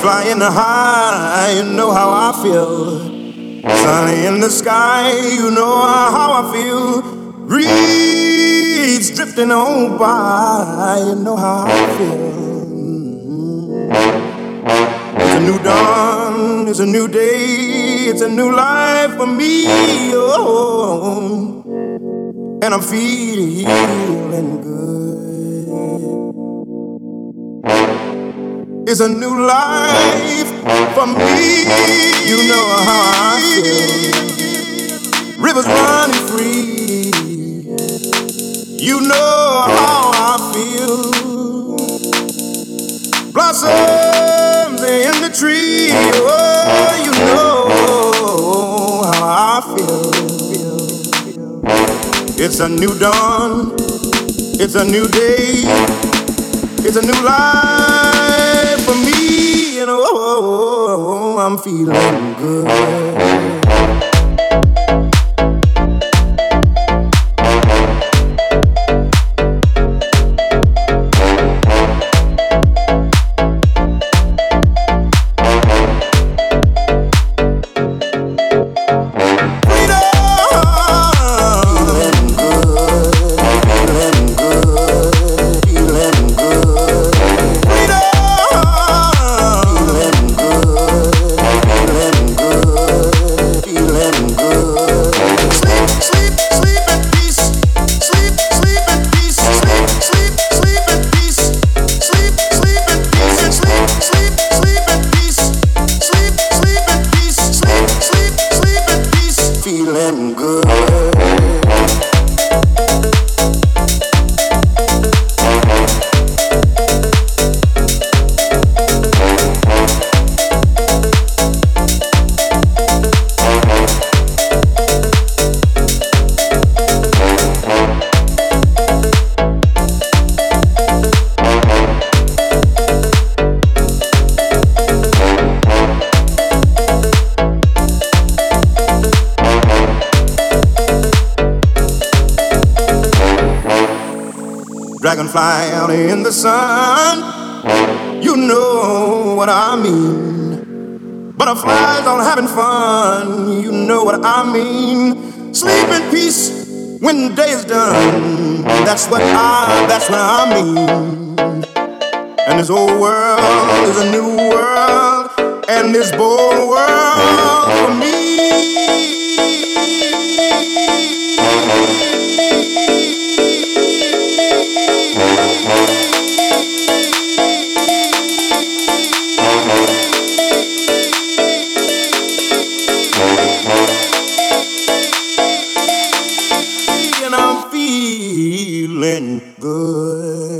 flying high, you know how I feel. Sunny in the sky, you know how I feel. Breeze drifting on by, you know how I feel. It's a new dawn, it's a new day, it's a new life for me. Oh, and I'm feeling good. It's a new life for me. You know how I feel. Rivers running free. You know how I feel. Blossoms in the tree. Oh, you know how I feel. It's a new dawn. It's a new day. It's a new life for me, and oh, I'm feeling good. Dragonfly out in the sun, you know what I mean. Butterflies all having fun, you know what I mean. Sleep in peace when the day is done, that's what I mean. And this old world is a new world, and this bold world for me. And I'm feeling good.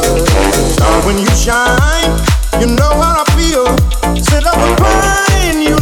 Shine, you know how I feel. Sit up and pine, you